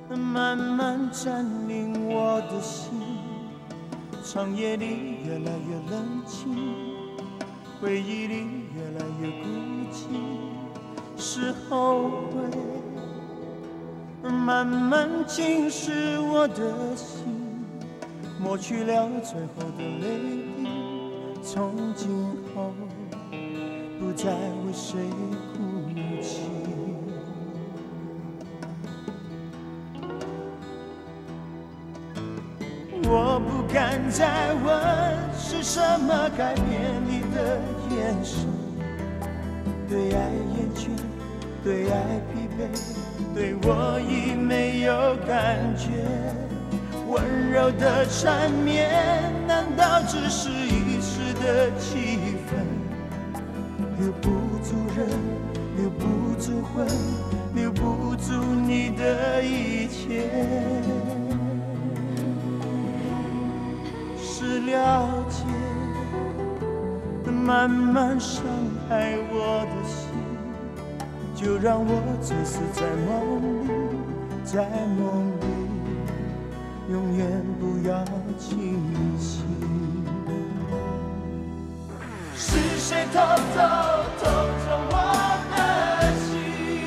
慢慢占领我的心，长夜里越来越冷清，回忆里越来越孤寂，是后悔慢慢侵蚀我的心，抹去了最后的泪滴，从今后不再为谁哭泣。我不敢再问是什么改变你的眼神，对爱厌倦，对爱疲惫，对我已没有感觉。温柔的缠绵，难道只是一时的气氛？留不住人，留不住魂，留不住你的一切。是了解，慢慢伤害我的心，就让我醉死在梦里，在梦里永远不要清醒。是谁偷走我的心，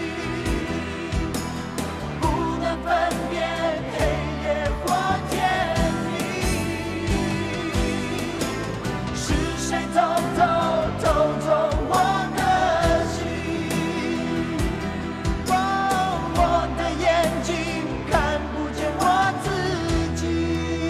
不能分辨黑夜或天明。是谁偷走我的心，我的眼睛看不见我自己。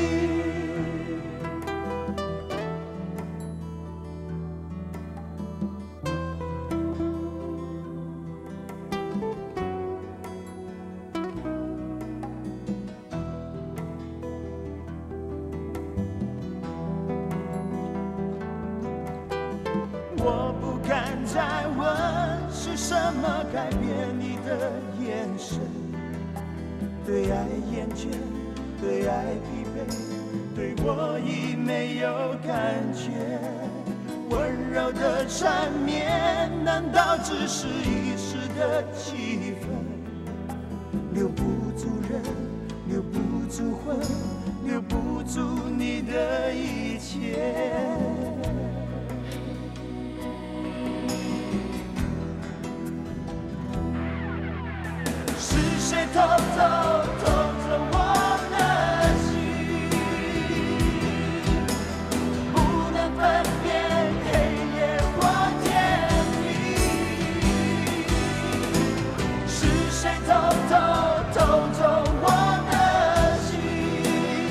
我不敢再问是什么改变你的眼神，对爱厌倦，对爱疲惫，对我已没有感觉。温柔的缠绵，难道只是一时的气氛？留不住人，留不住魂，留不住你的一切。是谁偷走我的心，不能分辨黑夜或天明。是谁偷走我的心，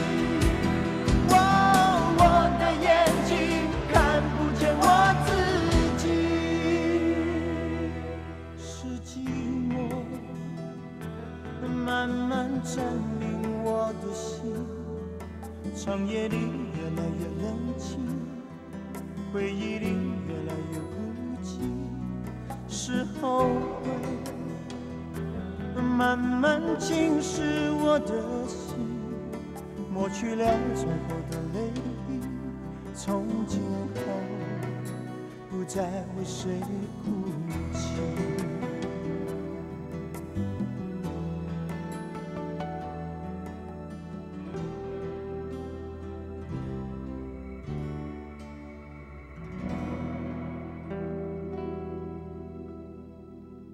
我的眼睛看不见我自己。是寂寞慢慢占领我的心，长夜里越来越冷清，回忆里越来越孤寂，是后悔慢慢侵蚀我的心，抹去了最后的泪滴，从今后不再为谁哭